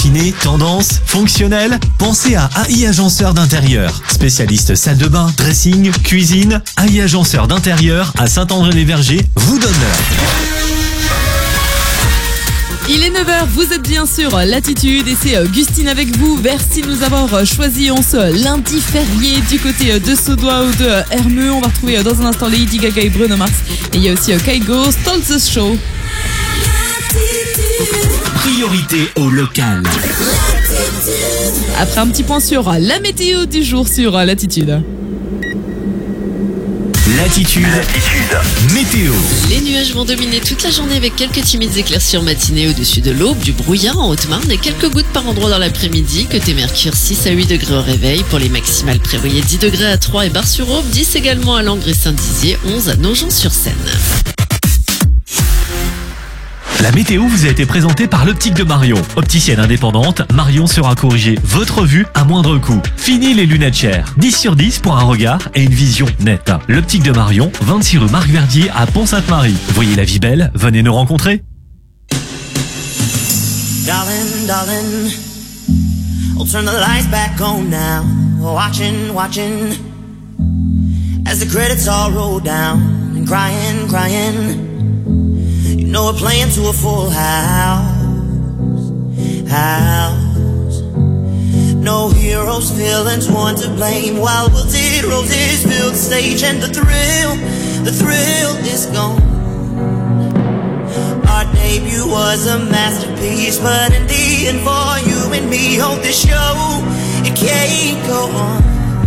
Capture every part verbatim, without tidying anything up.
raffiné, tendance, fonctionnel? Pensez à A I Agenceur d'intérieur. Spécialiste salle de bain, dressing, cuisine, A I Agenceur d'intérieur à Saint-André-les-Vergers vous donne l'heure. Il est neuf heures, vous êtes bien sûr Latitude et c'est Gustine avec vous. Merci de nous avoir choisi en ce lundi férié du côté de Saudois ou de Hermeux. On va retrouver dans un instant Lady Gaga et Bruno Mars. Et il y a aussi Kygo, Stole the Show. Priorité au local. Après un petit point sur la météo du jour sur Latitude. Latitude. Latitude. Météo. Les nuages vont dominer toute la journée avec quelques timides éclaircies en matinée au-dessus de l'Aube, du brouillard en Haute-Marne et quelques gouttes par endroit dans l'après-midi. Côté Mercure, six à huit degrés au réveil. Pour les maximales, prévoyez dix degrés à Troyes et Bar-sur-Aube, dix également à Langres et Saint-Dizier, onze à Nogent-sur-Seine. La météo vous a été présentée par l'Optique de Marion. Opticienne indépendante, Marion sera corriger votre vue à moindre coût. Fini les lunettes chères. dix sur dix pour un regard et une vision nette. L'Optique de Marion, vingt-six rue Marc Verdier à Pont-Sainte-Marie. Voyez la vie belle, venez nous rencontrer. Darling, darling, I'll turn the lights back on now. Watching, watching, as the credits all roll down. And crying, crying, you know we're playing to a full house, house. No heroes, villains, one to blame. While wilted roses fill the stage and the thrill, the thrill is gone. Our debut was a masterpiece, but in the end for you and me on this show, it can't go on.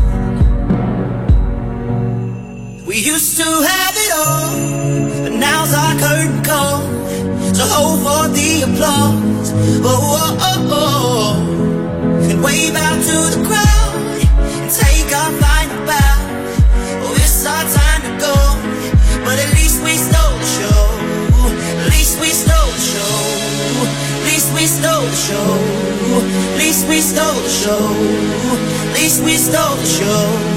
We used to have it all, but now's our curtain call. So hold for the applause, oh, oh, oh, oh. And wave out to the crowd, and take our final bow. Oh, it's our time to go, but at least we stole the show. At least we stole the show. At least we stole the show. At least we stole the show. At least we stole the show.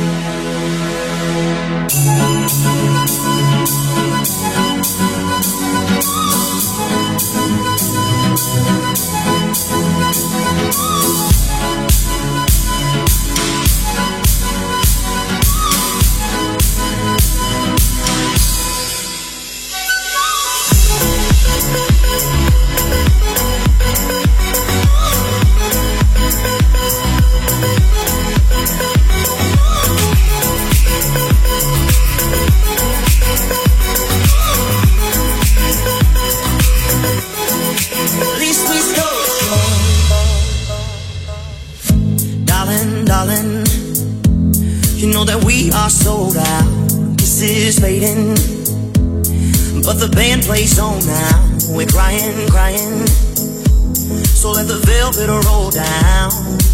Are sold out, kisses fading, but the band plays on now. We're crying, crying, so let the velvet roll down,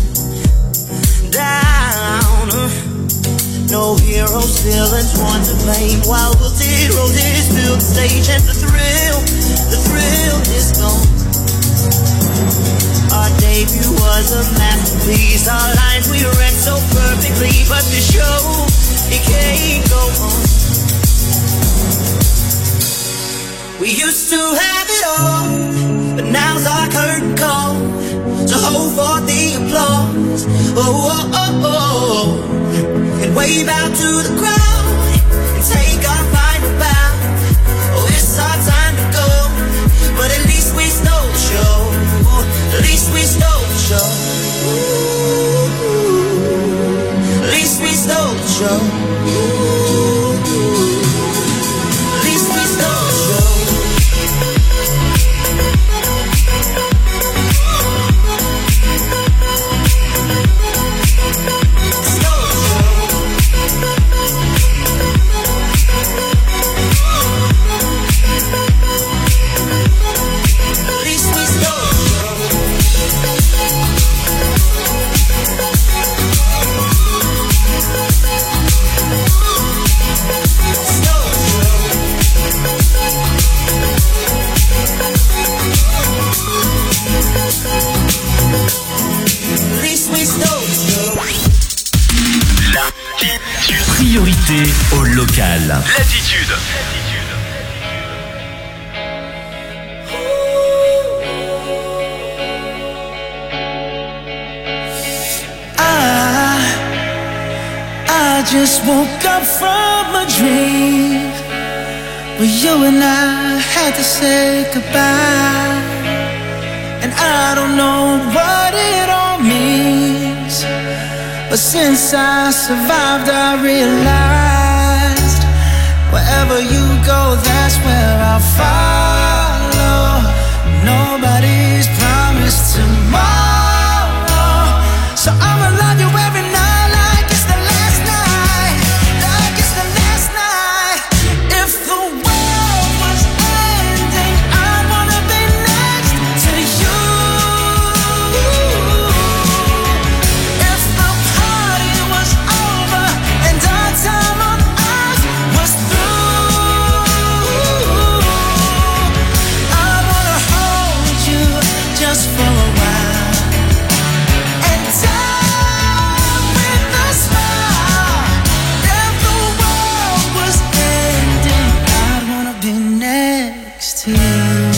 down. No heroes, villains, one to blame. While wilted roses fill the stage and the thrill, the thrill is gone. Our debut was a masterpiece. Our lines we read so perfectly, but the show, it can't go on. We used to have it all, but now's our curtain call. So hold for the applause, oh, oh, oh, oh. And wave out to the crowd, and take our final bow. Oh, it's our time to go, but at least we stole the show. At least we stole the show. Ooh, at least we stole the show. Ooh, at least we stole the show. Stole the show. At least we stole the Priorité au local. Latitude. just woke up from a dream where you and I had to say goodbye. And I don't know what it all means, but since I survived I realized wherever you go, that's where I'll follow. Nobody's promised tomorrow, so I'ma love you every night like it's the last night, like it's the last night. If the world was ending, I'd wanna be next to you. If the party was over and our time on earth was through, I'd wanna hold you just for a while and die with a smile. If the world was ending, I'd wanna be next to you.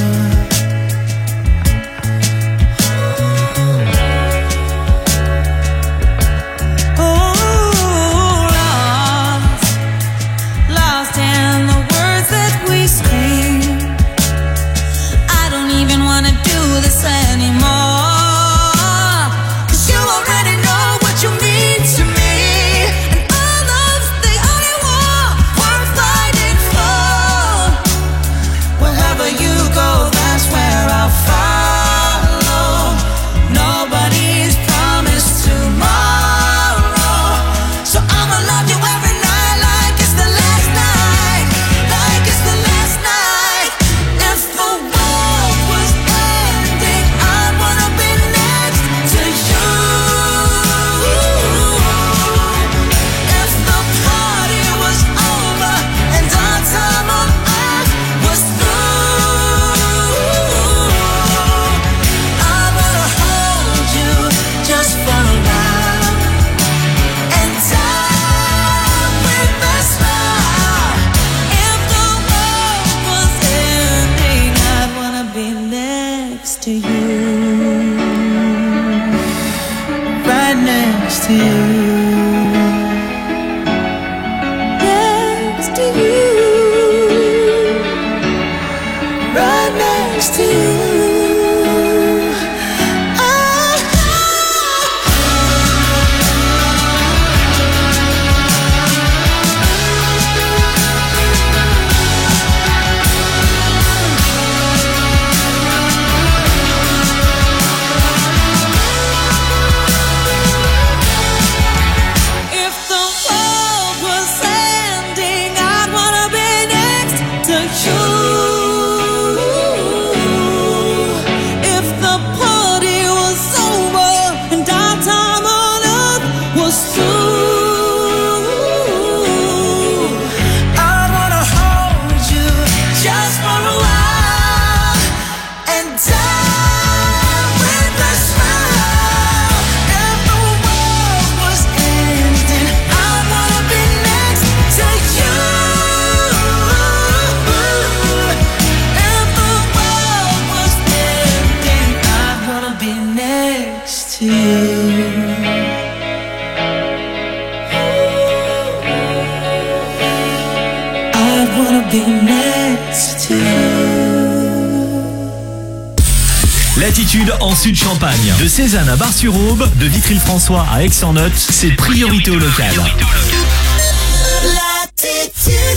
Oh, lost, lost in the words that we scream. I don't even wanna do this anymore, 'cause you already know what you mean to me, and all of the only war worth fighting for. Wherever you go, that's where I'll follow. Nobody's promised tomorrow, so I'ma love you every night like it's the last night, like it's the last night. If the world was ending, I'd wanna be next to you. If the party was over and our time on earth was through, I wanna hold you just for a while and die with a smile. If the world was ending, I'd wanna be next to you, right next to you, next to you, right next to you. If the world was ending, I'd wanna be next to you. If the party was over and our time on earth was through, I'd wanna hold you just for a while and die with a smile. If the world was ending, I'd wanna be next to you. If the world was ending, I'd wanna be next to you. I'd wanna be next to you. L'attitude en Sud-Champagne. De Cézanne à Bar-sur-Aube, de Vitry-le-François à Aix-en-Othe, c'est priorité au local. L'attitude.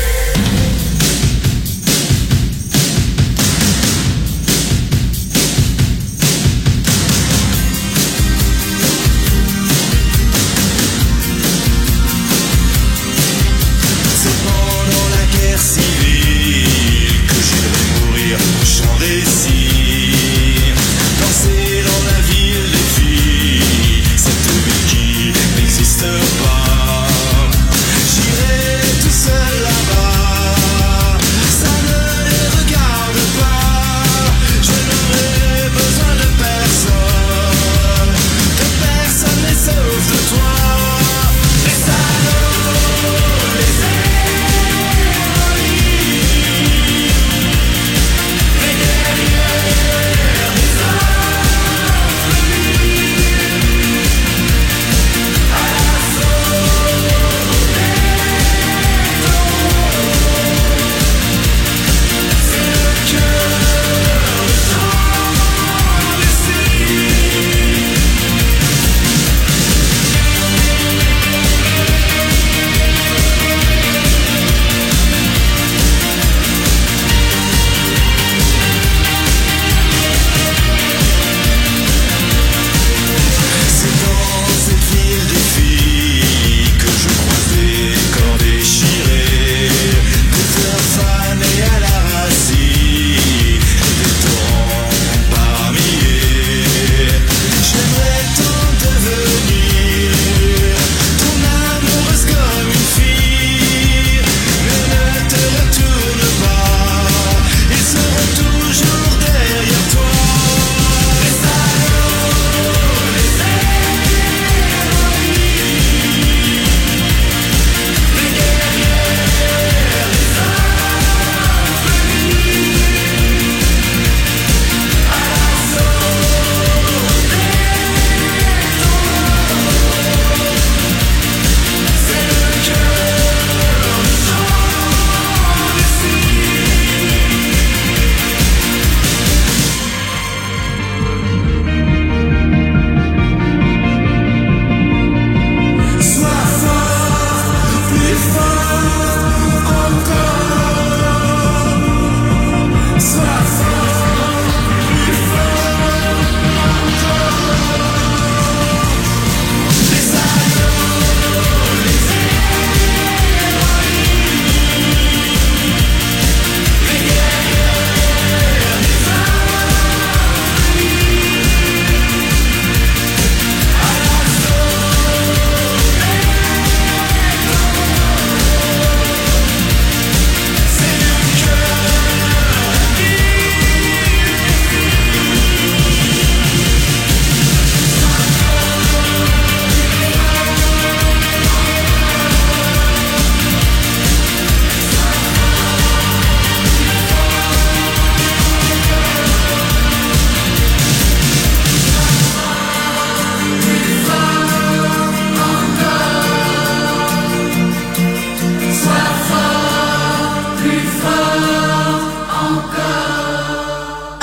C'est pendant la guerre civile que j'aimerais mourir au chant des cygnes. Danser dans la ville des filles, cette ville qui n'existe pas. J'irai tout seul là-bas.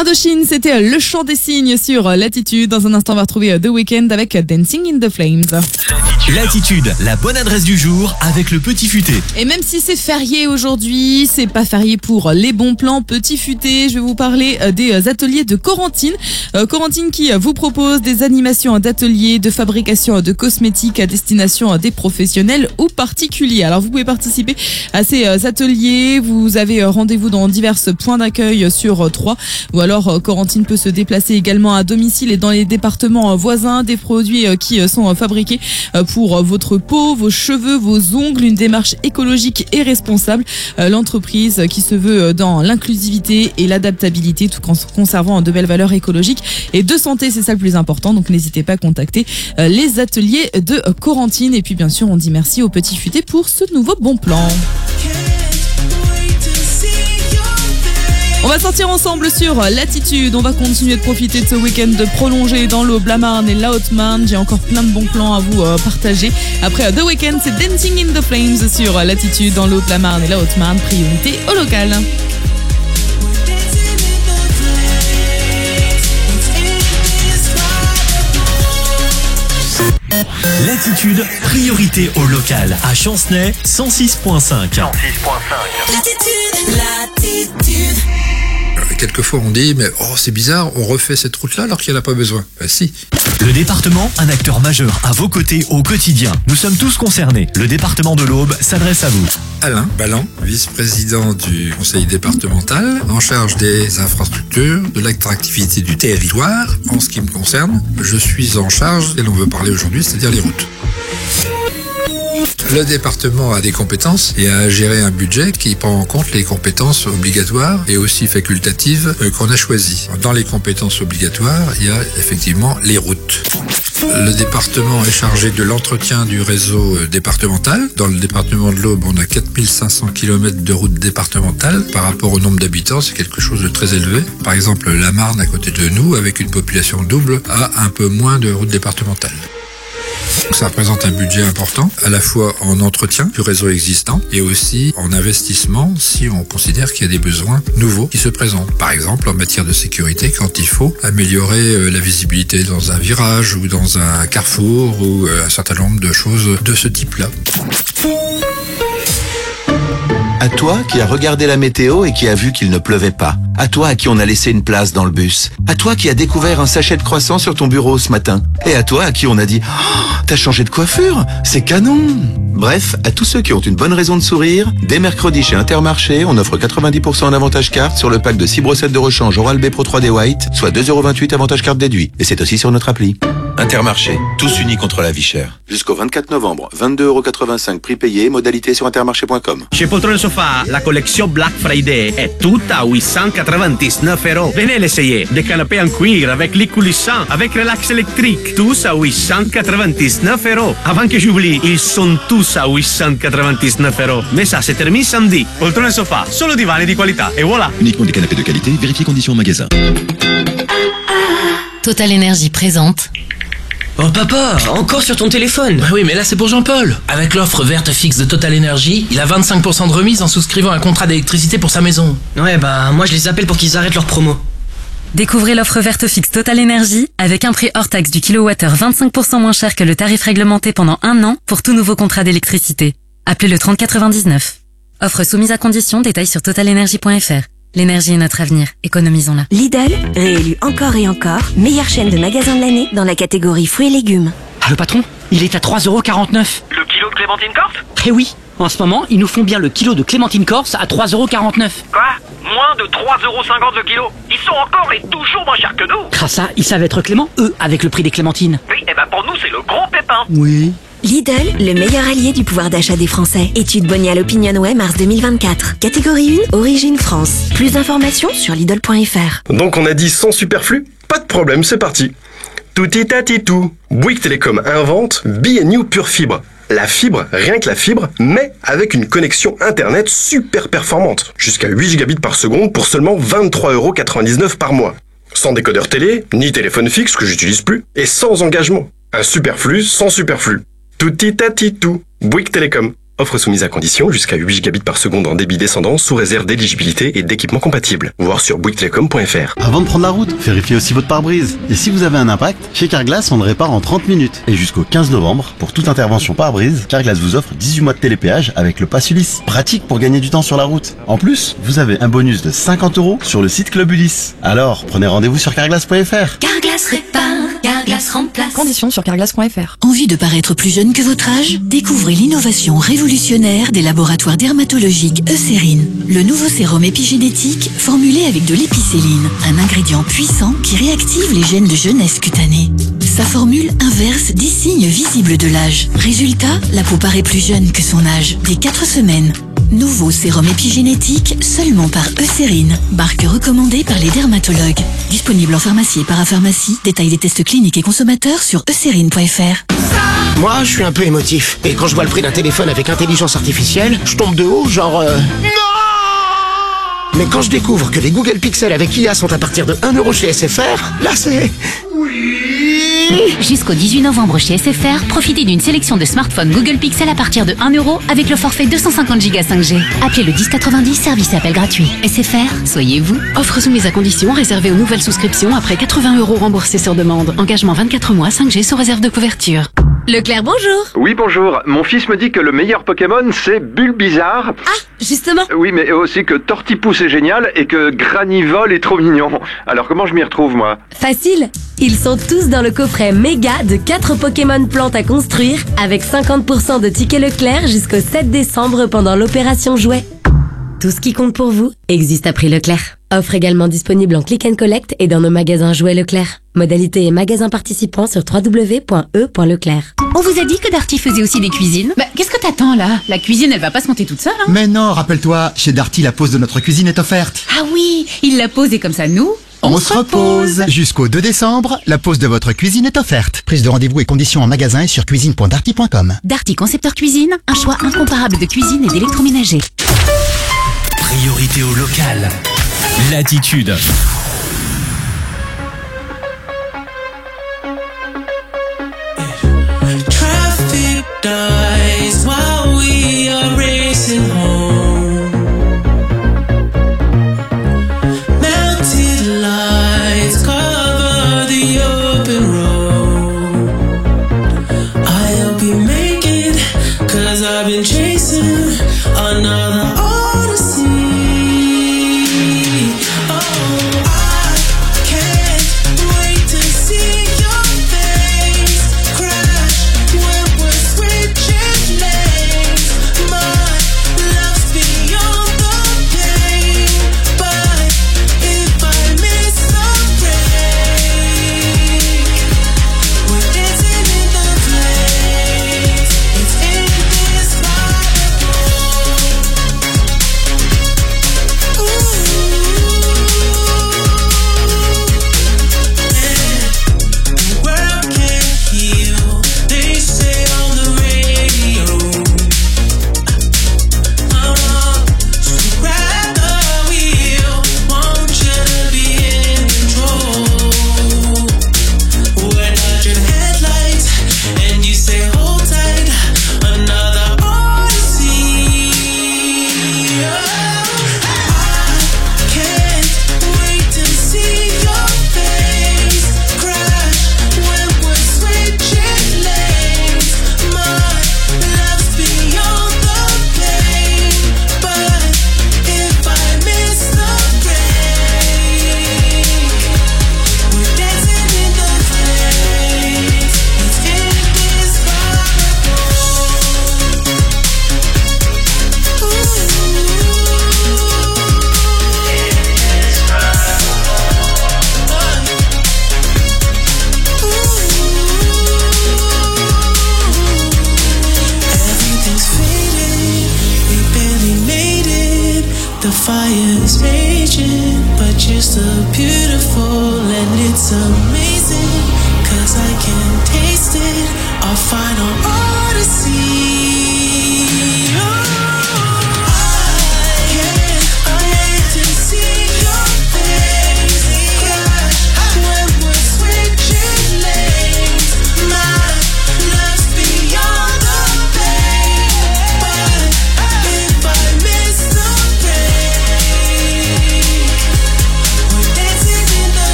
Indochine, c'était le chant des cygnes sur Latitude. Dans un instant, on va retrouver The Weeknd avec Dancing in the Flames. Latitude, la bonne adresse du jour avec le Petit Futé. Et même si c'est férié aujourd'hui, c'est pas férié pour les bons plans. Petit Futé, je vais vous parler des ateliers de Corentine. Euh, Corentine qui vous propose des animations d'ateliers de fabrication de cosmétiques à destination des professionnels ou particuliers. Alors vous pouvez participer à ces ateliers. Vous avez rendez-vous dans divers points d'accueil sur trois. Ou alors Corentine peut se déplacer également à domicile et dans les départements voisins. Des produits qui sont fabriqués pour votre peau, vos cheveux, vos ongles, une démarche écologique et responsable. L'entreprise qui se veut dans l'inclusivité et l'adaptabilité tout en conservant de belles valeurs écologiques et de santé, c'est ça le plus important. Donc n'hésitez pas à contacter les ateliers de Corentine. Et puis bien sûr, on dit merci au Petit Futé pour ce nouveau bon plan. On va sortir ensemble sur Latitude. On va continuer de profiter de ce week-end de prolonger dans l'Aube, la Marne et la Haute-Marne. J'ai encore plein de bons plans à vous euh, partager. Après The Weeknd, c'est Dancing in the Flames sur Latitude dans l'Aube, la Marne et la Haute-Marne. Priorité au local. Latitude, priorité au local. À Chancenay, cent six virgule cinq. cent six virgule Latitude, latitude. Quelquefois on dit mais oh c'est bizarre, on refait cette route-là alors qu'il n'y en a pas besoin. Ben si. Le département, un acteur majeur à vos côtés au quotidien. Nous sommes tous concernés. Le département de l'Aube s'adresse à vous. Alain Ballan, vice-président du conseil départemental, en charge des infrastructures, de l'attractivité du territoire. En ce qui me concerne, je suis en charge, et l'on veut parler aujourd'hui, c'est-à-dire les routes. Le département a des compétences et a géré un budget qui prend en compte les compétences obligatoires et aussi facultatives qu'on a choisies. Dans les compétences obligatoires, il y a effectivement les routes. Le département est chargé de l'entretien du réseau départemental. Dans le département de l'Aube, on a quatre mille cinq cents kilomètres de routes départementales. Par rapport au nombre d'habitants, c'est quelque chose de très élevé. Par exemple, la Marne, à côté de nous, avec une population double, a un peu moins de routes départementales. Donc ça représente un budget important, à la fois en entretien du réseau existant et aussi en investissement si on considère qu'il y a des besoins nouveaux qui se présentent. Par exemple, en matière de sécurité, quand il faut améliorer la visibilité dans un virage ou dans un carrefour ou un certain nombre de choses de ce type-là. À toi qui as regardé la météo et qui a vu qu'il ne pleuvait pas. À toi à qui on a laissé une place dans le bus. À toi qui as découvert un sachet de croissants sur ton bureau ce matin. Et à toi à qui on a dit oh, « T'as changé de coiffure, c'est canon !» Bref, à tous ceux qui ont une bonne raison de sourire, dès mercredi chez Intermarché, on offre quatre-vingt-dix pour cent en avantage carte sur le pack de six brossettes de rechange Oral-B Pro trois D White, soit deux euros vingt-huit avantage carte déduit. Et c'est aussi sur notre appli. Intermarché, tous unis contre la vie chère. Jusqu'au vingt-quatre novembre, vingt-deux euros quatre-vingt-cinq prix payé, modalité sur intermarché point com. Chez Poltrone Sofa, la collection Black Friday est toute à huit cent quatre-vingt-dix-neuf euros. Venez l'essayer. Des canapés en cuir avec lit coulissant, avec relax électrique, tous à huit cent quatre-vingt-dix-neuf euros. Avant que j'oublie, ils sont tous à huit cent quatre-vingt-dix-neuf euros. Mais ça, c'est terminé samedi. Poltrone Sofa, solo divani di qualità. Et voilà. Uniquement des canapés de qualité, vérifiez conditions au magasin. Total Énergie présente. Oh papa, encore sur ton téléphone? Bah oui, mais là c'est pour Jean-Paul. Avec l'offre verte fixe de Total Énergie, il a vingt-cinq pour cent de remise en souscrivant un contrat d'électricité pour sa maison. Ouais bah moi je les appelle pour qu'ils arrêtent leur promo. Découvrez l'offre verte fixe Total Énergie avec un prix hors taxe du kilowattheure vingt-cinq pour cent moins cher que le tarif réglementé pendant un an pour tout nouveau contrat d'électricité. Appelez le trente quatre-vingt-dix-neuf. Offre soumise à condition, détails sur total énergie point f r. L'énergie est notre avenir, économisons-la. Lidl, réélu encore et encore, meilleure chaîne de magasins de l'année dans la catégorie fruits et légumes. Ah le patron, il est à trois euros quarante-neuf. Le kilo de clémentine corse? Eh oui, en ce moment, ils nous font bien le kilo de clémentine corse à trois euros quarante-neuf. Quoi? Moins de trois euros cinquante le kilo? Ils sont encore et toujours moins chers que nous. Grâce à, ils savent être cléments, eux, avec le prix des clémentines. Oui, et ben pour nous c'est le gros pépin. Oui. Lidl, le meilleur allié du pouvoir d'achat des Français. Étude Bonial Opinionway mars deux mille vingt-quatre. Catégorie un, origine France. Plus d'informations sur Lidl point f r. Donc on a dit sans superflu? Pas de problème, c'est parti. Touti tati tout. Bouygues Télécom invente Be a New Pure Fibre. La fibre, rien que la fibre, mais avec une connexion internet super performante. Jusqu'à huit gigabits par seconde pour seulement vingt-trois euros quatre-vingt-dix-neuf par mois. Sans décodeur télé, ni téléphone fixe que j'utilise plus, et sans engagement. Un superflu sans superflu. Touti tati tout. Bouygues Télécom. Offre soumise à condition, jusqu'à huit gigabits par seconde en débit descendant, sous réserve d'éligibilité et d'équipement compatible. Voir sur bouygues télécom point f r. Avant de prendre la route, vérifiez aussi votre pare-brise. Et si vous avez un impact, chez Carglass, on le répare en trente minutes. Et jusqu'au quinze novembre, pour toute intervention pare-brise, Carglass vous offre dix-huit mois de télépéage avec le pass Ulysse. Pratique pour gagner du temps sur la route. En plus, vous avez un bonus de cinquante euros sur le site Club Ulysse. Alors, prenez rendez-vous sur carglass point f r. Carglass répare, Carglass remplace. Conditions sur carglass point f r. Envie de paraître plus jeune que votre âge? Découvrez l'innovation révolutionnaire des laboratoires dermatologiques Eucérine. Le nouveau sérum épigénétique formulé avec de l'épicéline, un ingrédient puissant qui réactive les gènes de jeunesse cutanée. Sa formule inverse dix signes visibles de l'âge. Résultat, la peau paraît plus jeune que son âge, dès quatre semaines. Nouveau sérum épigénétique seulement par Eucérine, marque recommandée par les dermatologues. Disponible en pharmacie et parapharmacie. Détail des tests cliniques et consommateurs sur eucérine point f r. Moi, je suis un peu émotif. Et quand je vois le prix d'un téléphone avec intelligence artificielle, je tombe de haut, genre... Euh... Non. Mais quand je découvre que les Google Pixel avec I A sont à partir de un euro chez S F R, là c'est... Jusqu'au dix-huit novembre chez S F R, profitez d'une sélection de smartphones Google Pixel à partir de un euro avec le forfait deux cent cinquante giga cinq G. Appelez le dix quatre-vingt-dix, service et appel gratuit. S F R, soyez vous. Offre soumise à condition, réservée aux nouvelles souscriptions après quatre-vingts euros remboursés sur demande. Engagement vingt-quatre mois, cinq G sous réserve de couverture. Leclerc, bonjour. Oui, bonjour. Mon fils me dit que le meilleur Pokémon, c'est Bulbizarre. Ah, justement. Oui, mais aussi que Tortipousse est génial et que Granivol est trop mignon. Alors comment je m'y retrouve, moi? Facile. Ils sont tous dans le coffret méga de quatre Pokémon plantes à construire avec cinquante pour cent de tickets Leclerc jusqu'au sept décembre pendant l'opération Jouet. Tout ce qui compte pour vous existe à prix Leclerc. Offre également disponible en click and collect et dans nos magasins Jouets Leclerc. Modalité et magasins participants sur w w w point e point leclerc. On vous a dit que Darty faisait aussi des cuisines? Bah, qu'est-ce que t'attends là? La cuisine, elle va pas se monter toute seule, hein? Mais non, rappelle-toi, chez Darty, la pause de notre cuisine est offerte. Ah oui, il la pose et comme ça, nous... On, on se repose. repose. Jusqu'au deux décembre, la pause de votre cuisine est offerte. Prise de rendez-vous et conditions en magasin et sur cuisine point darty point com. Darty Concepteur Cuisine, un choix incomparable de cuisine et d'électroménager. Priorité au local. Latitude. Traffic dies while we are racing home. Melted lights cover the open road. I'll be making, cause I've been chasing another odyssey.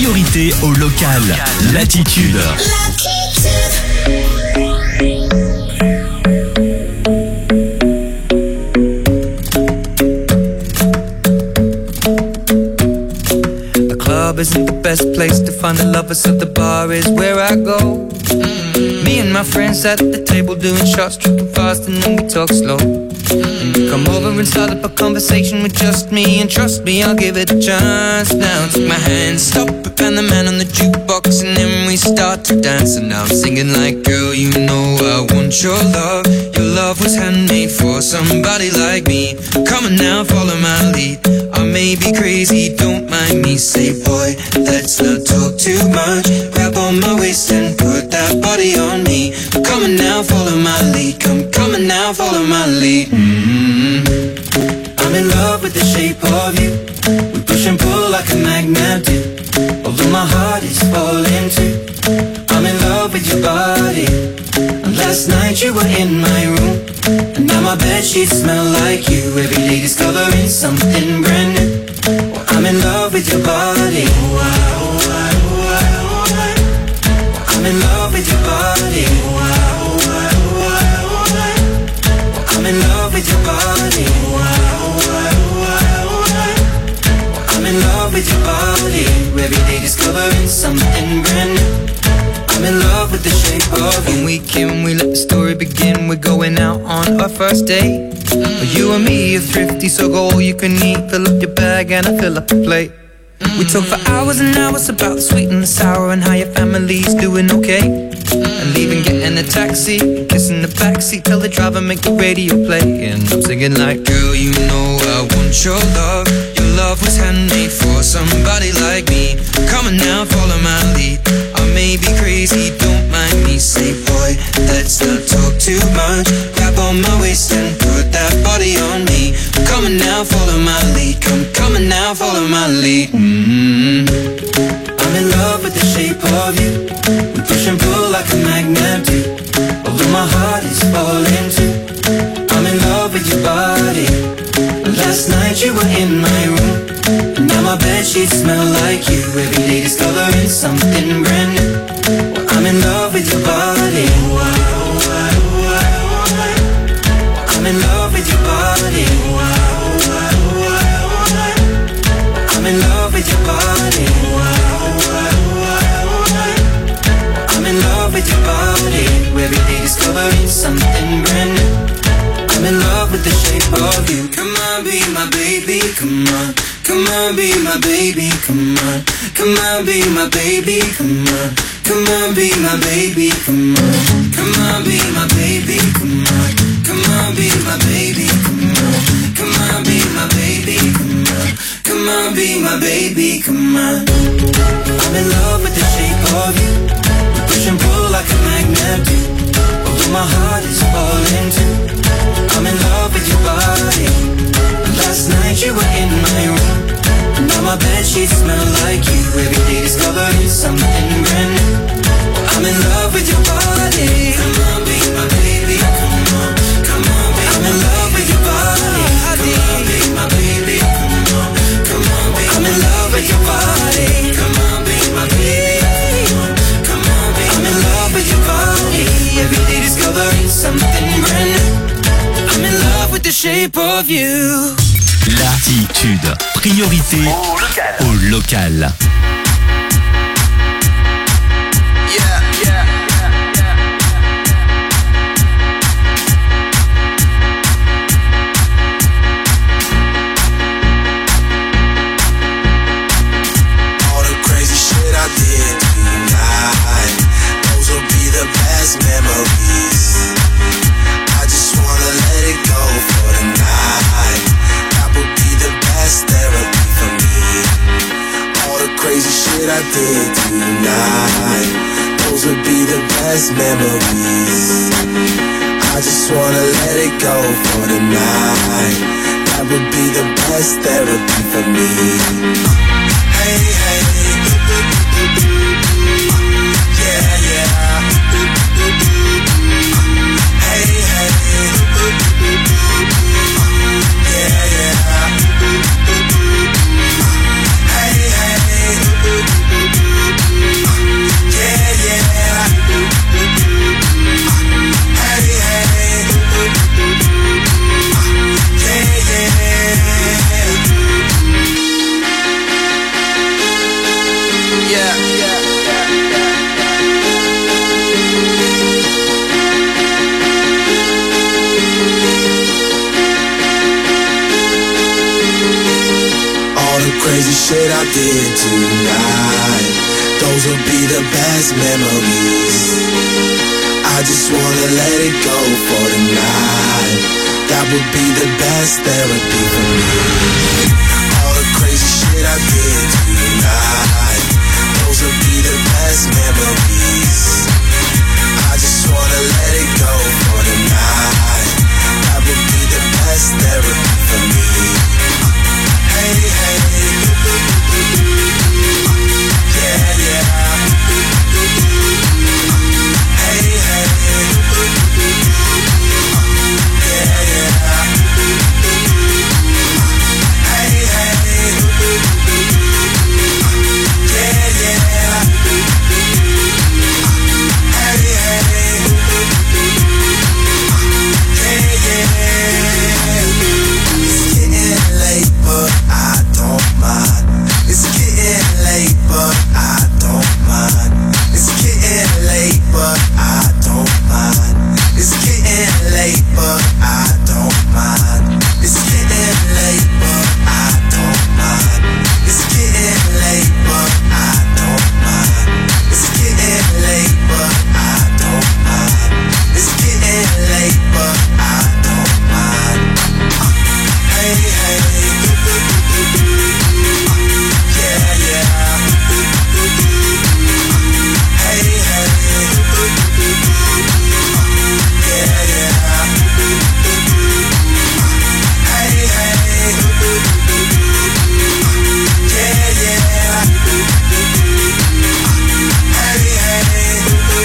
priorité au local. Latitude. The club isn't the best place to find the lovers, so the bar is where I go. Mm-hmm. Me and my friends at the table doing shots, tripping fast, and then we talk slow. And you come over and start up a conversation with just me, and trust me, I'll give it a chance. Now take my hand, stop it, and the man on the jukebox, and then we start to dance. And now I'm singing like, girl, you know I want your love. Your love was handmade for somebody like me. Come on now, follow my lead. I may be crazy, don't mind me. Say, boy, let's not talk too much. Grab on my waist and put that body on me. Come on now, follow my lead. Come, come on now, follow my lead. Mm-hmm. I'm in love with the shape of you. We push and pull like a magnet do. Although my heart is falling too. I'm in love with your body. And last night you were in my room, and now my bedsheets smell like you. Every day discovering something brand new. Well, I'm in love with your body. I'm in love with your body. I'm in love with your body. I'm in love with your body. Every day discovering something brand new. I'm in love with the shape of you. When we came, we let the story begin. We're going out on our first date. mm. You and me are thrifty, so go all you can eat. Fill up your bag and I fill up the plate. mm. We talk for hours and hours about the sweet and the sour, and how your family's doing okay. mm. And leaving, getting a taxi, kissing the backseat, tell the driver make the radio play. And I'm singing like, girl, you know I want your love. Your love was handmade for somebody like me. Come on now, follow my lead. I may be crazy, don't mind me. Say, boy, let's not talk too much. Grab on my waist and put that body on me. Come on now, follow my lead. Come, come on now, follow my lead. Mm-hmm. I'm in love with the shape of you. We push and pull like a magnet do. Although my heart is falling too. I'm in love with your body. Last night you were in my room, and now my bedsheets smell like you. Every day discovering something brand new. Well, I'm in love with your body. I'm in love with your body. I'm in love with your body. I'm in love with your body. Every day discovering something brand new. I'm in love with the shape of you. Come on, be my baby, come on. Come on, be my baby, come on. Come on, be my baby, come on. Come on, be my baby, come on. Come on, be my baby, come on. Come on, be my baby, come on. Come on, be my baby, come on. Come on, be my baby, come on. I'm in love with the shape of you. We push and pull like a magnet do. Although my heart is falling too. I'm in love with your body. Last night you were in my room, and now my bedsheets smell like you. Every day discovering something brand new. I'm in love with your body. Come on, be my baby. Come on, come on, be I'm in love with your body. Come on, be my baby. Come on, come on, be I'm in love with your body. Come on, be my baby. Come on, be I'm in love with your body. Every day discovering something brand new. I'm in love with the shape of you. Latitude, priorité au local. Au local. Yeah, yeah, yeah, yeah. All the crazy shit I did tonight, those will be the best memories. I just wanna let it go for the night. That would be the best therapy for me. All the crazy shit I did tonight, those would be the best memories. I just wanna let it go for the night. That would be the best therapy for me. Hey, hey, yeah, yeah. Hey, hey, yeah, yeah. Hey, hey. yeah, yeah, all the crazy shit I did tonight, those will be the best memories. I just wanna let it go for the night. That would be the best therapy for me. All the crazy shit I did tonight, those will be the best memories. I just wanna let it go for the night. That would be the best therapy for me. Hey, hey, yeah, yeah. Hey, hey, yeah, yeah. Hey, hey, yeah, yeah. Hey, hey, yeah, yeah. It's getting late, but I don't mind. It's getting late, but I don't mind. It's getting late, but I don't mind. It's getting late, but I don't mind. It's getting late, but I don't mind. It's getting late, but I don't mind. It's getting late, but I don't mind. It's getting late, but I don't mind. Hey, hey, yeah, yeah. Hey, hey, yeah, yeah. Hey, hey, yeah, yeah. Hey, hey,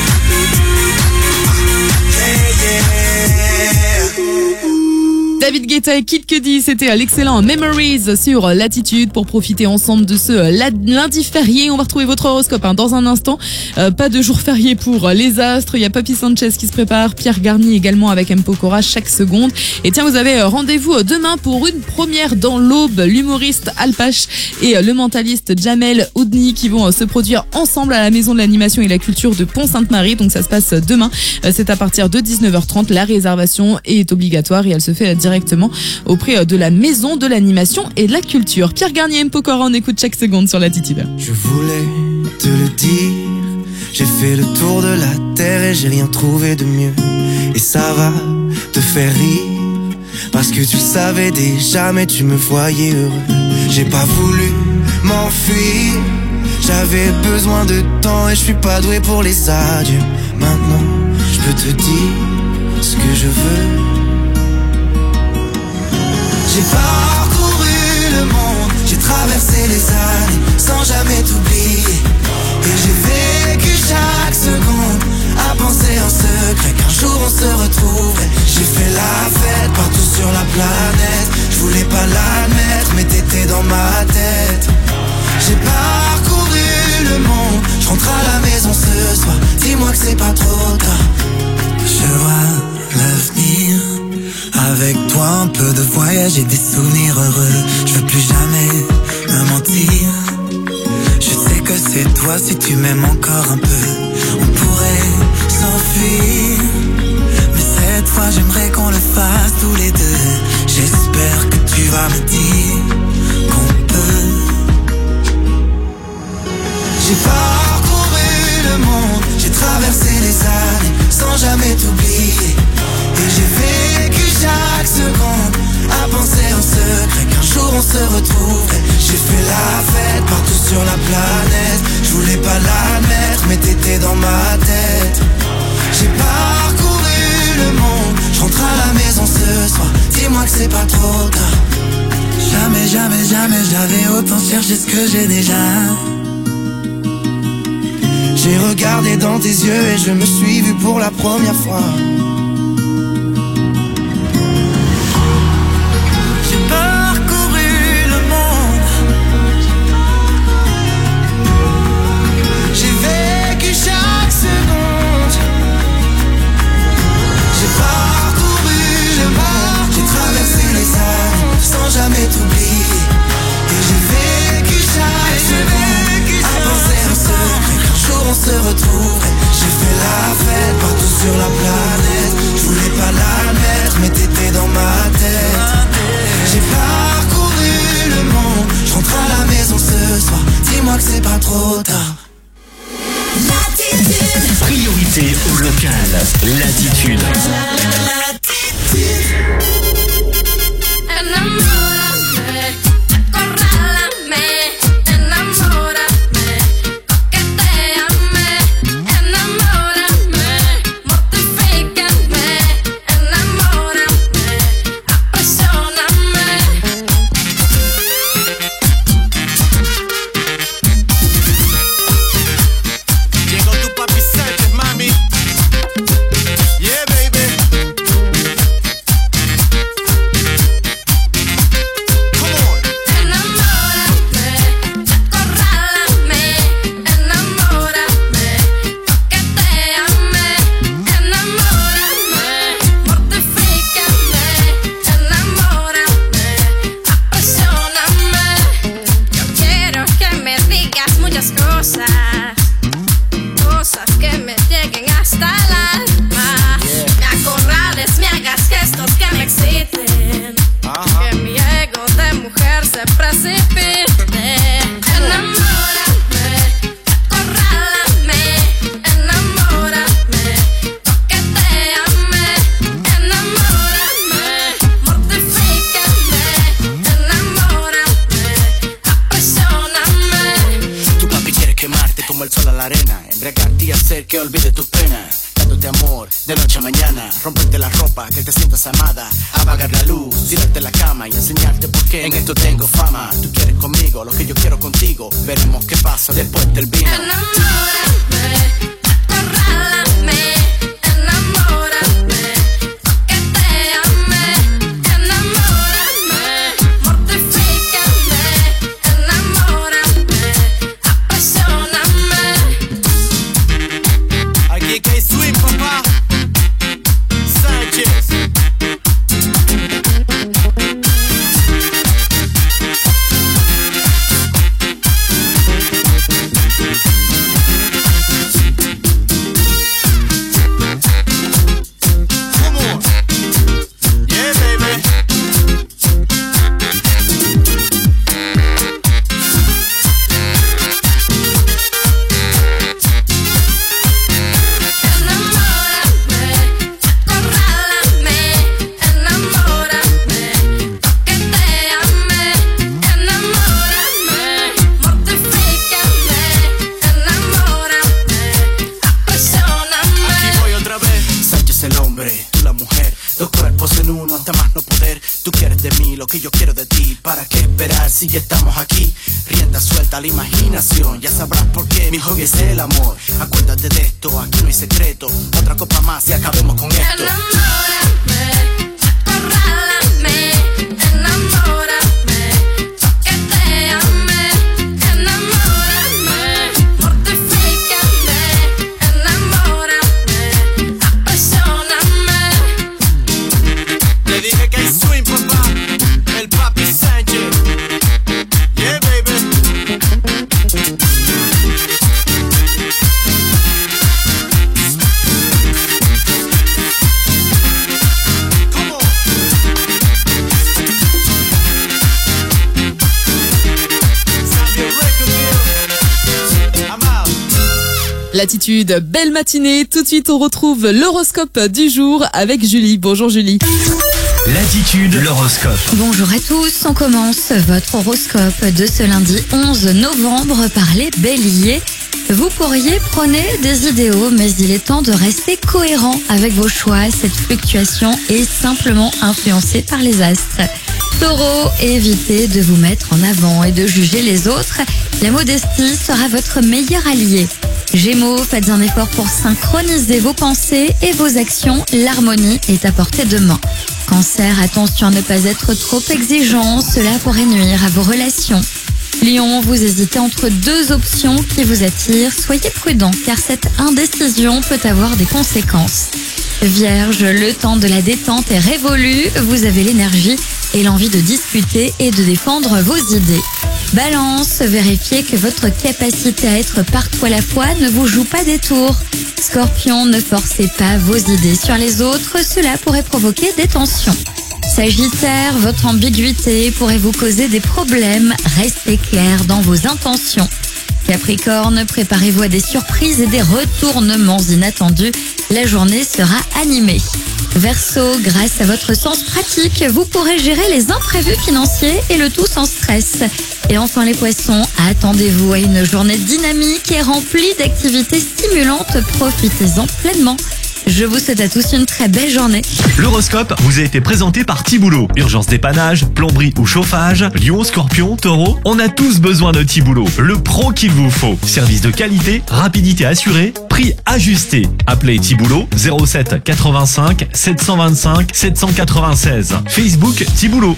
yeah, yeah. David Guetta et Kid Cudi, c'était l'excellent Memories sur Latitude pour profiter ensemble de ce lundi férié. On va retrouver votre horoscope hein, dans un instant. Euh, pas de jour férié pour les astres. Il y a Papy Sanchez qui se prépare, Pierre Garnier également avec M. Pokora chaque seconde. Et tiens, vous avez rendez-vous demain pour une première dans l'Aube. L'humoriste Alpache et le mentaliste Jamel Oudni qui vont se produire ensemble à la Maison de l'Animation et la Culture de Pont-Sainte-Marie. Donc ça se passe demain. C'est à partir de dix-neuf heures trente. La réservation est obligatoire et elle se fait directement auprès de la Maison de l'Animation et de la Culture. Pierre Garnier et M. Pokora, on écoute chaque seconde sur Latitude. Je voulais te le dire, j'ai fait le tour de la terre et j'ai rien trouvé de mieux. Et ça va te faire rire, parce que tu le savais déjà mais tu me voyais heureux. J'ai pas voulu m'enfuir, j'avais besoin de temps et je suis pas doué pour les adieux. Maintenant je peux te dire ce que je veux. J'ai parcouru le monde, j'ai traversé les années sans jamais t'oublier. Et j'ai vécu chaque seconde à penser en secret qu'un jour on se retrouverait. J'ai fait la fête partout sur la planète, je voulais pas l'admettre mais t'étais dans ma tête. J'ai parcouru le monde, je rentre à la maison ce soir, dis-moi que c'est pas trop tard. Je vois l'avenir, avec toi un peu de voyage et des souvenirs heureux. Je veux plus jamais me mentir, je sais que c'est toi si tu m'aimes encore un peu. On pourrait s'enfuir, mais cette fois j'aimerais qu'on le fasse tous les deux. J'espère que tu vas me dire qu'on peut. J'ai parcouru le monde, j'ai traversé les années sans jamais t'oublier. Et j'ai vécu chaque seconde à penser en secret qu'un jour on se retrouverait. J'ai fait la fête partout sur la planète, je voulais pas l'admettre mais t'étais dans ma tête. J'ai parcouru le monde, je rentre à la maison ce soir, dis-moi que c'est pas trop tard. Jamais, jamais, jamais j'avais autant cherché ce que j'ai déjà. J'ai regardé dans tes yeux et je me suis vu pour la première fois. J'ai parcouru le monde, j'ai vécu chaque seconde. J'ai parcouru le monde, j'ai traversé les années sans jamais t'oublier. Et j'ai vécu chaque seconde à penser en ce sera trop tard. Priorité au local. Latitude. Que olvide tus penas, dándote amor de noche a mañana, romperte la ropa, que te sientas amada, apagar la luz, tirarte la cama y enseñarte por qué en esto tengo fama. Tú quieres conmigo lo que yo quiero contigo, veremos qué pasa después del vino. Enamórame, acorrálame, enamórame, que te ame, enamórame, mortifícame, enamórame, apasioname. Aquí que hay swing, papá. Sánchez. Que yo quiero de ti, ¿para qué esperar si ya estamos aquí? Rienda suelta a la imaginación, ya sabrás por qué mi hobby es el amor. Acuérdate de esto, aquí no hay secreto. Otra copa más y acabemos con esto. Enamórame, acorrálame, enamórame, que te ame, enamórame, mortifícame, enamórame, apasioname. Le dije que hay swing, papá. El papi Sánchez. Yeah, baby. Come on. Zambia Record Deal. I'm out. L'attitude, belle matinée. Tout de suite, on retrouve l'horoscope du jour avec Julie. Bonjour Julie. L'attitude, l'horoscope. Bonjour à tous, on commence votre horoscope de ce lundi onze novembre par les béliers. Vous pourriez prôner des idéaux, mais il est temps de rester cohérent avec vos choix. Cette fluctuation est simplement influencée par les astres. Taureau, évitez de vous mettre en avant et de juger les autres. La modestie sera votre meilleur allié. Gémeaux, faites un effort pour synchroniser vos pensées et vos actions. L'harmonie est à portée de main. Cancer, attention à ne pas être trop exigeant, cela pourrait nuire à vos relations. Lion, vous hésitez entre deux options qui vous attirent. Soyez prudent car cette indécision peut avoir des conséquences. Vierge, le temps de la détente est révolu. Vous avez l'énergie et l'envie de discuter et de défendre vos idées. Balance, vérifiez que votre capacité à être partout à la fois ne vous joue pas des tours. Scorpion, ne forcez pas vos idées sur les autres, cela pourrait provoquer des tensions. Sagittaire, votre ambiguïté pourrait vous causer des problèmes, restez clair dans vos intentions. Capricorne, préparez-vous à des surprises et des retournements inattendus. La journée sera animée. Verseau, grâce à votre sens pratique, vous pourrez gérer les imprévus financiers et le tout sans stress. Et enfin les poissons, attendez-vous à une journée dynamique et remplie d'activités stimulantes. Profitez-en pleinement. Je vous souhaite à tous une très belle journée. L'horoscope vous a été présenté par Thiboulot. Urgence dépannage, plomberie ou chauffage, Lion, Scorpion, Taureau, on a tous besoin de Thiboulot. Le pro qu'il vous faut. Service de qualité, rapidité assurée, prix ajusté. Appelez Thiboulot zéro sept quatre-vingt-cinq sept cent vingt-cinq sept cent quatre-vingt-seize. Facebook Thiboulot.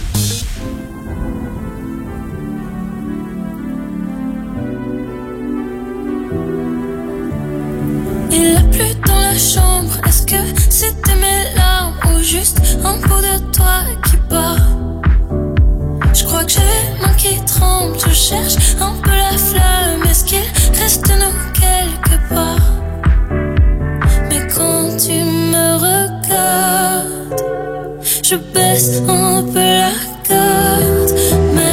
Il a plu dans la chambre, est-ce que c'était mes larmes ou juste un bout de toi qui bat? Je crois que j'ai les mains qui tremblent, je cherche un peu la flamme, est-ce qu'il reste de nous quelque part? Mais quand tu me regardes, je baisse un peu la garde, mais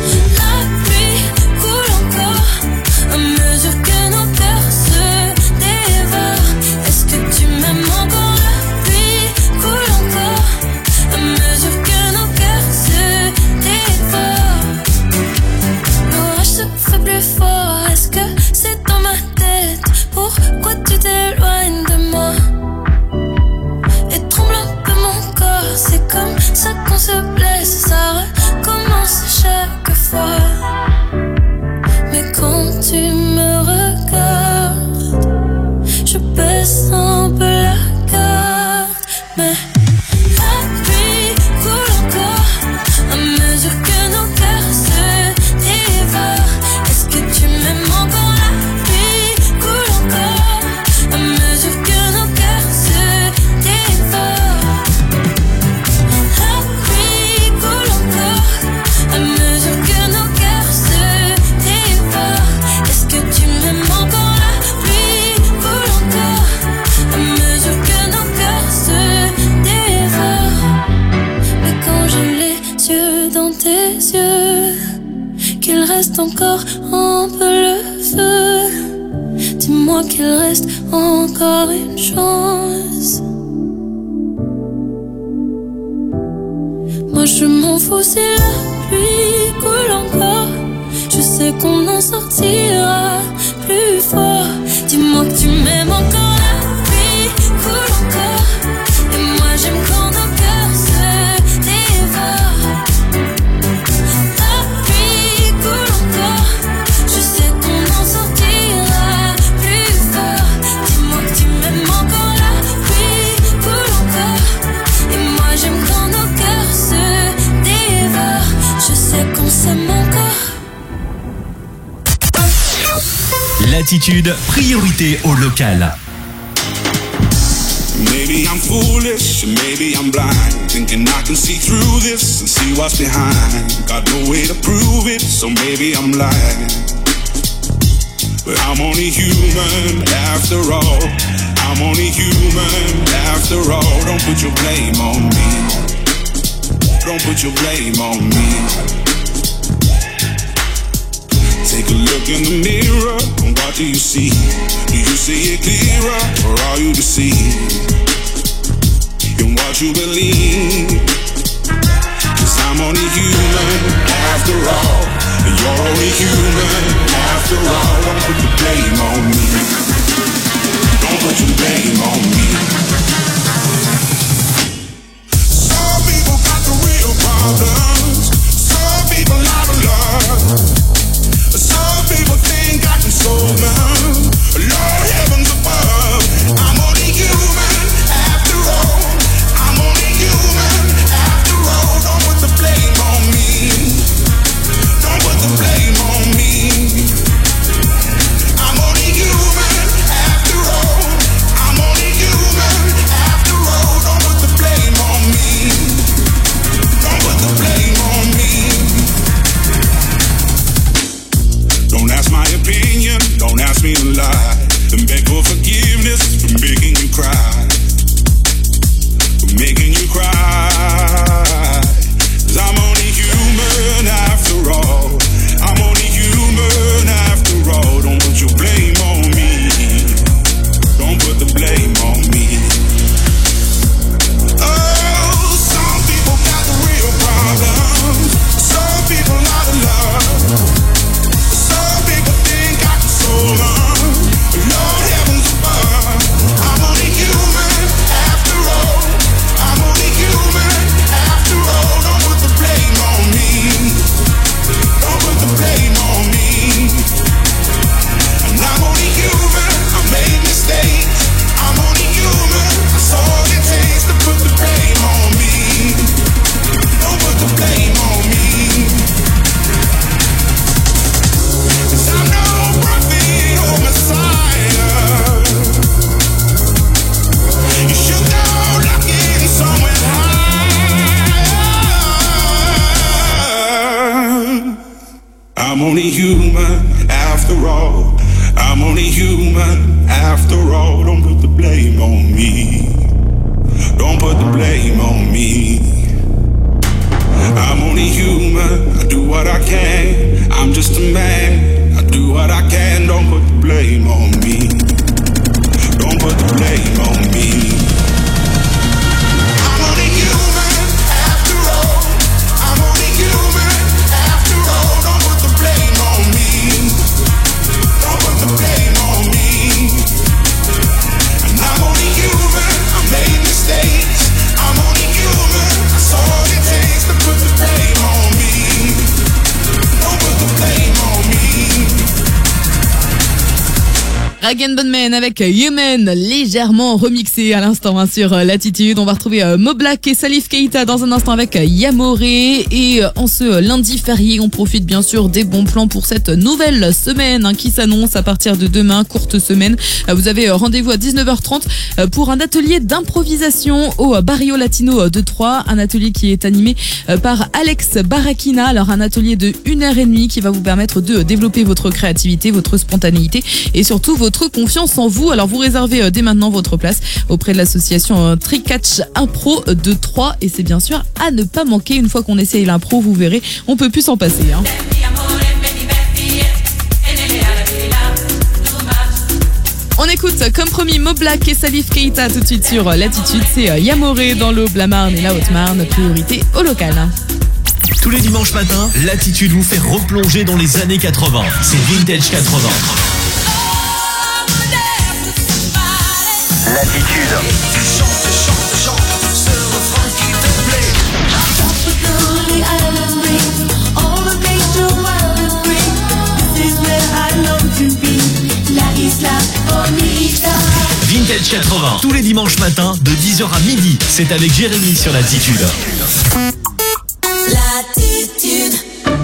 se blesse, ça recommence chaque fois. Mais quand tu me regardes, je baisse un peu la garde. Mais la pluie coule encore à mesure que nos cœurs se dévorent. Est-ce que tu m'aimes encore? La pluie coule encore à mesure que nos cœurs se dévorent. Qu'il reste encore un peu le feu. Dis-moi qu'il reste encore une chance. Moi je m'en fous si la pluie coule encore. Je sais qu'on en sortira plus fort. Dis-moi que tu m'aimes encore. La pluie coule encore. Et moi j'aime quand nos cœurs se dévorent. Latitude, priorité au local. Maybe I'm foolish, maybe I'm blind, thinking I can see through this and see what's behind. Got no way to prove it, so maybe I'm lying. But I'm only human after all. I'm only human after all. Don't put your blame on me. Don't put your blame on me. Take a look in the mirror, and what do you see? Do you see it clearer, or are you deceived in what you believe? Cause I'm only human after all, and you're only human after all. Don't put the blame on me. Don't put your blame on me. Some people got the real problems. Some people out of love. Some people think I can solve them. Lord heavens above, I'm only human after all. I'm only human after all. Don't put the blame on me. Don't put the blame on me. I'm only human after all. I'm only human after all. Don't put the blame on me. Don't put the blame on me. only human after all. Don't put the blame on me. Don't put the blame on me. I'm only human, I do what I can. I'm just a man, I do what I can. Don't put the blame on me. Don't put the blame on me. I'm only human after all. I'm only human after all. Don't put the blame on me. Don't put the blame on me. And I'm only human, I made mistakes. I'm only human, that's all it takes to put the blame on me. Don't put the blame on me. Rag and Bone Man avec Human, légèrement remixé à l'instant hein, sur Latitude. On va retrouver euh, Mo Black et Salif Keita dans un instant avec Yamoré. Et euh, en ce lundi férié, on profite bien sûr des bons plans pour cette nouvelle semaine hein, qui s'annonce à partir de demain, courte semaine. Euh, vous avez euh, rendez-vous à dix-neuf heures trente euh, pour un atelier d'improvisation au Barrio Latino de Troyes. Un atelier qui est animé euh, par Alex Barakina. Alors un atelier de une heure trente qui va vous permettre de développer votre créativité, votre spontanéité et surtout votre confiance en vous. Alors vous réservez dès maintenant votre place auprès de l'association Tricatch Impro de Troyes et c'est bien sûr à ne pas manquer. Une fois qu'on essaye l'impro, vous verrez, on peut plus s'en passer hein. On écoute comme promis Mo Black et Salif Keita tout de suite sur Latitude. C'est Yamoré dans l'Aube, la Marne et la Haute-Marne, priorité au local. Tous les dimanches matins, Latitude vous fait replonger dans les années quatre-vingts. C'est Vintage quatre-vingts. Latitude. Vintage quatre-vingts, tous les dimanches matins de dix heures à midi. C'est avec Jérémy sur Latitude. Latitude.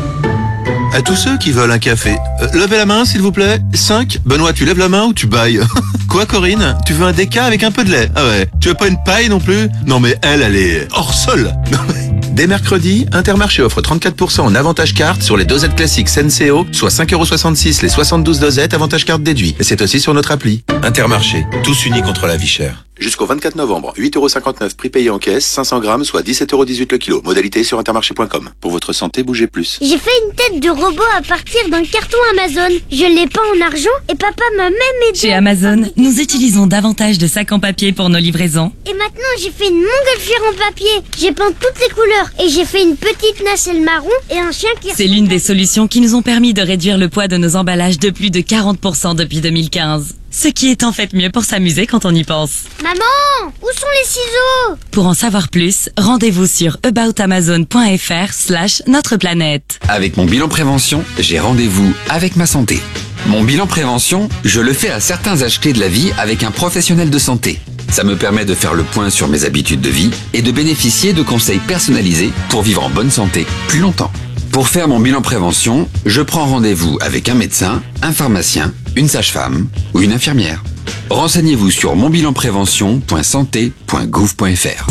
À tous ceux qui veulent un café, euh, levez la main s'il vous plaît. cinq. Benoît, tu lèves la main ou tu bailles? Quoi Corinne? Tu veux un déca avec un peu de lait? Ah ouais. Tu veux pas une paille non plus? Non mais elle, elle est hors sol. Non mais... Dès mercredi, Intermarché offre trente-quatre pour cent en avantage carte sur les dosettes classiques Senseo, soit cinq euros soixante-six les soixante-douze dosettes avantage carte déduit. Et c'est aussi sur notre appli. Intermarché, tous unis contre la vie chère. Jusqu'au vingt-quatre novembre, huit euros cinquante-neuf prix payé en caisse, cinq cents grammes, soit dix-sept euros dix-huit le kilo. Modalité sur intermarché point com. Pour votre santé, bougez plus. J'ai fait une tête de robot à partir d'un carton Amazon. Je l'ai peint en argent et papa m'a même aidé. Chez Amazon, nous utilisons davantage de sacs en papier pour nos livraisons. Et maintenant, j'ai fait une montgolfière en papier. J'ai peint toutes les couleurs et j'ai fait une petite nacelle marron et un chien qui... C'est l'une des solutions qui nous ont permis de réduire le poids de nos emballages de plus de quarante pour cent depuis deux mille quinze. Ce qui est en fait mieux pour s'amuser quand on y pense. Maman, où sont les ciseaux? Pour en savoir plus, rendez-vous sur aboutamazon.fr slash notre planète. Avec mon bilan prévention, j'ai rendez-vous avec ma santé. Mon bilan prévention, je le fais à certains âges clés de la vie avec un professionnel de santé. Ça me permet de faire le point sur mes habitudes de vie et de bénéficier de conseils personnalisés pour vivre en bonne santé plus longtemps. Pour faire mon bilan prévention, je prends rendez-vous avec un médecin, un pharmacien, une sage-femme ou une infirmière. Renseignez-vous sur mon bilan prévention point santé point gouv point fr.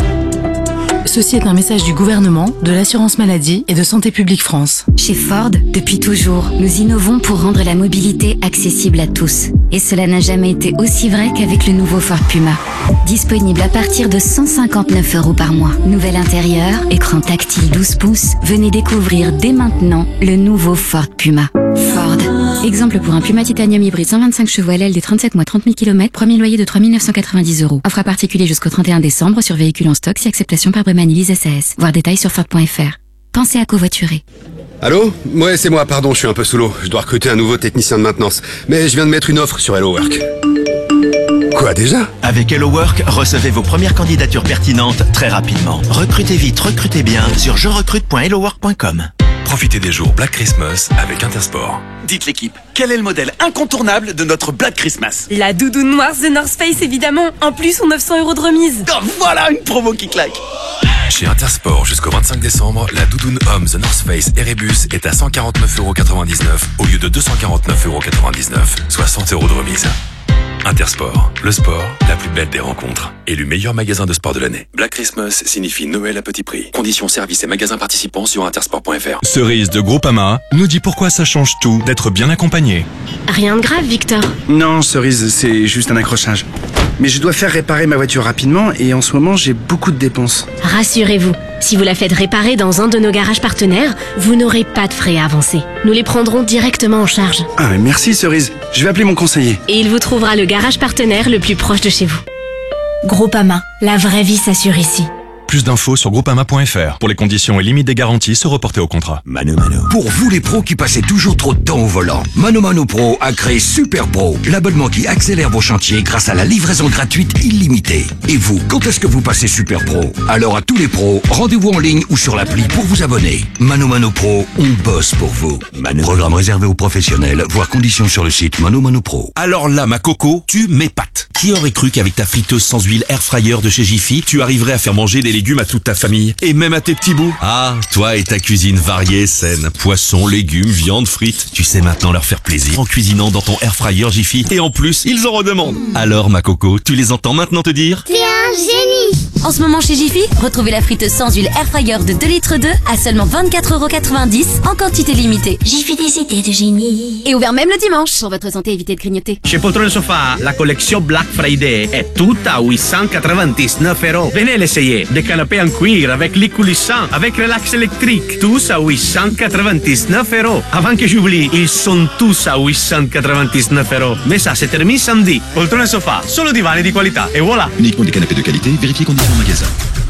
Ceci est un message du gouvernement, de l'assurance maladie et de Santé publique France. Chez Ford, depuis toujours, nous innovons pour rendre la mobilité accessible à tous. Et cela n'a jamais été aussi vrai qu'avec le nouveau Ford Puma. Disponible à partir de cent cinquante-neuf euros par mois. Nouvel intérieur, écran tactile douze pouces. Venez découvrir dès maintenant le nouveau Ford Puma. Ford. Exemple pour un Puma Titanium hybride cent vingt-cinq chevaux L L D trente-sept mois trente mille kilomètres, premier loyer de trois mille neuf cent quatre-vingt-dix euros. Offre à particulier jusqu'au trente et un décembre sur véhicule en stock si acceptation par Bremanilise S A S. Voir détails sur Ford point F R. Pensez à covoiturer. Allô? Ouais, c'est moi, pardon, je suis un peu sous l'eau. Je dois recruter un nouveau technicien de maintenance. Mais je viens de mettre une offre sur Hello Work. Quoi déjà? Avec Hello Work, recevez vos premières candidatures pertinentes très rapidement. Recrutez vite, recrutez bien sur je recrute point hello work point com. Profitez des jours Black Christmas avec Intersport. Dites l'équipe, quel est le modèle incontournable de notre Black Christmas? La doudoune noire The North Face évidemment. En plus, on neuf cents euros de remise. Oh, voilà une promo qui claque. Chez Intersport, jusqu'au vingt-cinq décembre, la doudoune homme The North Face Erebus est à cent quarante-neuf euros quatre-vingt-dix-neuf au lieu de deux cent quarante-neuf euros quatre-vingt-dix-neuf, soit cent euros de remise. Intersport, le sport, la plus belle des rencontres. Élu meilleur magasin de sport de l'année. Black Christmas signifie Noël à petit prix. Conditions, services et magasins participants sur intersport point f r. Cerise de Groupama nous dit pourquoi ça change tout d'être bien accompagné. Rien de grave, Victor. Non, Cerise, c'est juste un accrochage. Mais je dois faire réparer ma voiture rapidement et en ce moment, j'ai beaucoup de dépenses. Rassurez-vous, si vous la faites réparer dans un de nos garages partenaires, vous n'aurez pas de frais à avancer. Nous les prendrons directement en charge. Ah, mais merci, Cerise. Je vais appeler mon conseiller. Et il vous trouvera le garage partenaire le plus proche de chez vous. Groupama, la vraie vie s'assure ici. Plus d'infos sur groupama point f r. Pour les conditions et limites des garanties, se reporter au contrat. Mano Mano. Pour vous les pros qui passez toujours trop de temps au volant, Mano Mano Pro a créé Super Pro, l'abonnement qui accélère vos chantiers grâce à la livraison gratuite illimitée. Et vous, quand est-ce que vous passez Super Pro? Alors à tous les pros, rendez-vous en ligne ou sur l'appli pour vous abonner. Mano Mano Pro, on bosse pour vous. Mano. Programme réservé aux professionnels, voire conditions sur le site Mano Mano Pro. Alors là, ma coco, tu m'épates. Qui aurait cru qu'avec ta friteuse sans huile air fryer de chez Jiffy, tu arriverais à faire manger des légumes à toute ta famille et même à tes petits bouts? Ah, toi et ta cuisine variée, saine. Poissons, légumes, viande, frites. Tu sais maintenant leur faire plaisir en cuisinant dans ton air fryer Jiffy. Et en plus, ils en redemandent. Alors, ma coco, tu les entends maintenant te dire? T'es un génie! En ce moment chez Jiffy, retrouvez la friteuse sans huile air fryer de deux litres deux à seulement vingt-quatre euros quatre-vingt-dix en quantité limitée. Jiffy, des idées de génie. Et ouvert même le dimanche. Pour votre santé, évitez de grignoter. Chez Poltrone Sofa, la collection Black Friday est toute à huit cent quatre-vingt-dix-neuf euros. Venez l'essayer. Des canapés en cuir avec lit coulissant, avec relax électrique. Tous à huit cent quatre-vingt-dix-neuf euros. Avant que j'oublie, ils sont tous à huit cent quatre-vingt-dix-neuf euros. Mais ça se termine samedi. Poltrone Sofa, solo divani di qualità. Et voilà. Uniquement des canapés de qualité, vérifiez conditions en magasin.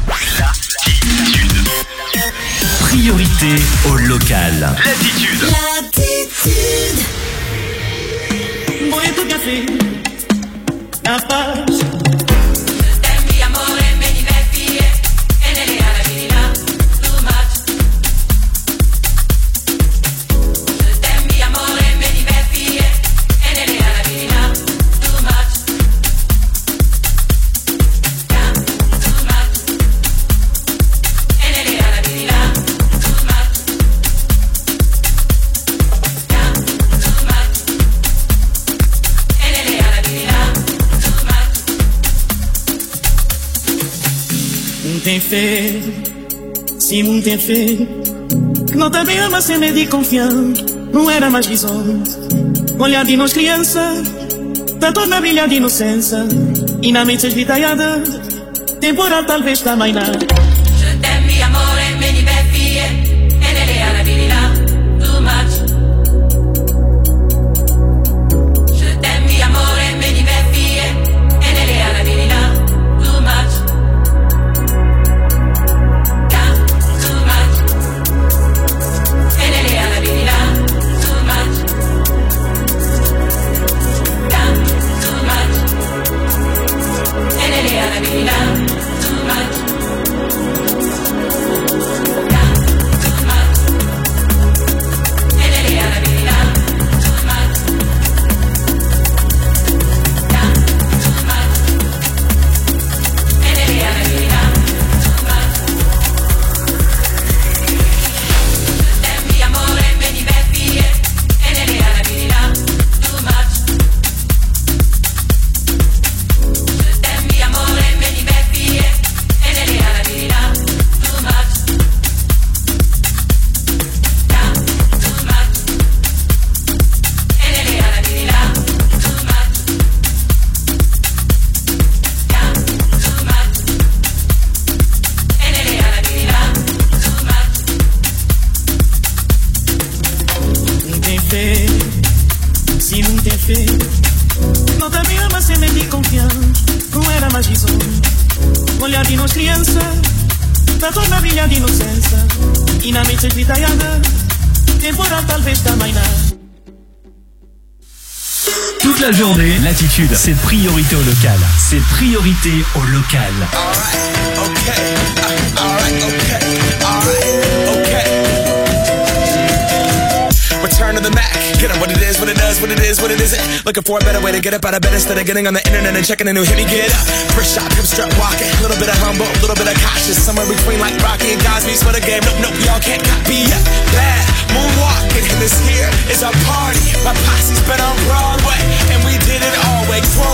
Priorité au local. Latitude. Latitude. Voy a tu café, la paz. Tem fé, se não tem fé, não te veio mas se me di confiança, não era mais visão. Olhar de nós criança, tá toda brilha de inocência, e na mente esvitaiada, temporal talvez também não. Je t'aime mi amore, me ni beffie, e nelle arabilità, too much. Je t'aime mi amore, me ni beffie, e nelle arabilità, too much. Toute la journée, Latitude, c'est priorité au local. C'est priorité au local. Return to the Mac, get up what it is, what it does, what it is, what it isn't. Looking for a better way to get up out of bed instead of getting on the internet and checking a new hit. Me get up, first shot, hip strut walking, a little bit of humble, a little bit of cautious, somewhere between like Rocky and Cosby's for the game. Nope, nope, y'all can't copy yet. Bad moonwalking, and this here is our party. My posse's been on Broadway, and we did it all way.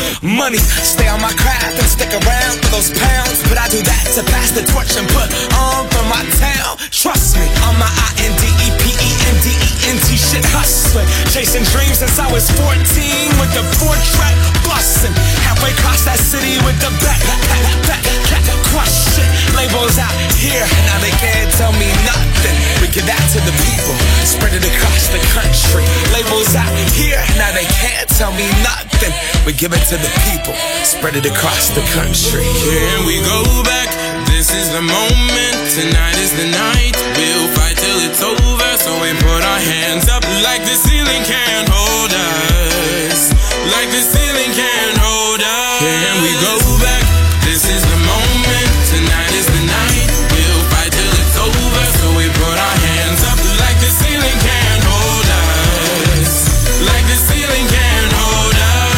money. Stay on my craft and stick around for those pounds, but I do that to pass the torch and put on for my town. Trust me, I'm my I N D E P E N D E N T shit hustling, chasing dreams since I was fourteen with the four track bustin', halfway across that city with the back, back, back, back, crush shit. Labels out here, now they can't tell me nothing. We give that to the people, spread it across the country. Labels out here, now they can't tell me nothing. We give it to the people, spread it across the country. Here we go back, this is the moment, tonight is the night. We'll fight till it's over, so we put our hands up like the ceiling can't hold us. Like the ceiling can't hold us. Here we go back, this is the moment, tonight is the night. We'll fight till it's over, so we put our hands up like the ceiling can't hold us. Like the ceiling can't hold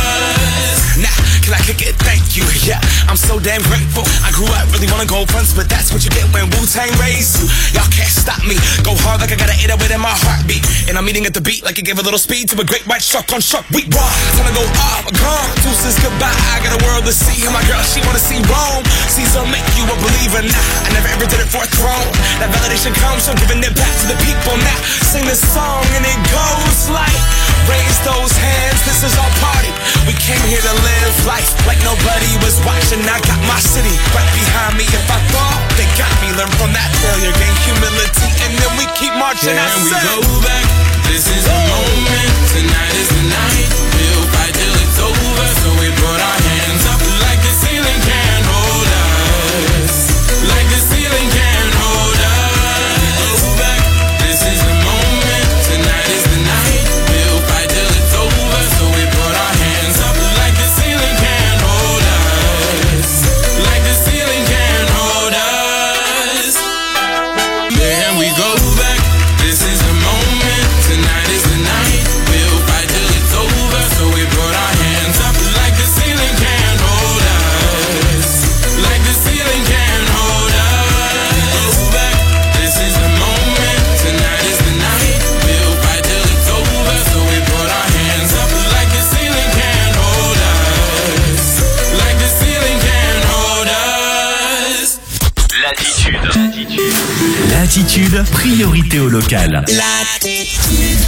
us. Nah, can I kick it? Thank you, yeah, I'm so damn grateful. I grew up really wanna go fronts, but that's what you get when Wu-Tang raised you. Y'all can't stop me, go hard like I got an eight oh eight in my heartbeat. And I'm eating at the beat like it gave a little speed to a great white shark on shark. We raw, time to go off, gone, deuces goodbye. I got a world to see, and my girl, she wanna see Rome. Caesar make you a believer, nah, I never ever did it for a throne. That validation comes from giving it back to the people. Now, sing this song and it goes like, raise those hands, this is our party. We came here to live life like nobody was watching. I got my city right behind me. If I fall, they got me. Learn from that failure, gain humility, and then we keep marching. Can I we said, go back? This is the moment, tonight is the night. We'll fight till it's over, so we put our hands up like the ceiling can't hold us. Like the ceiling can't hold us. Go back, this is the moment, tonight is the night. We'll fight till it's over, so we put our hands up like the ceiling can't hold us. Like the ceiling can't hold us. Then we go back, this is the moment, tonight is the night. We'll fight till it's over, so we put our hands up like the ceiling can't hold us. Like the ceiling can't hold us. Go back, this is the moment, tonight is the night. We'll fight till it's over, so we put our hands up like the ceiling can't hold us. Like the ceiling can't hold us. L'attitude. L'attitude, priorité au local. L'attitude.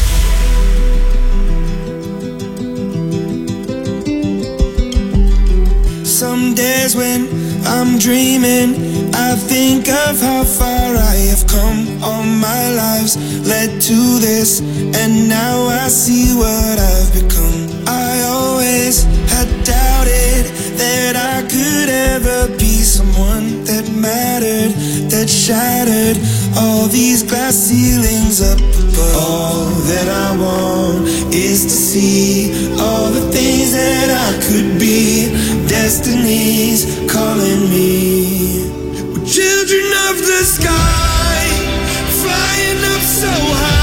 Some days when I'm dreaming, I think of how far I have come. All my lives led to this, and now I see what I've become. I always had doubted that I could ever be someone that mattered, that shattered all these glass ceilings up above. All that I want is to see all the things that I could be. Destiny's calling me. We're children of the sky, flying up so high.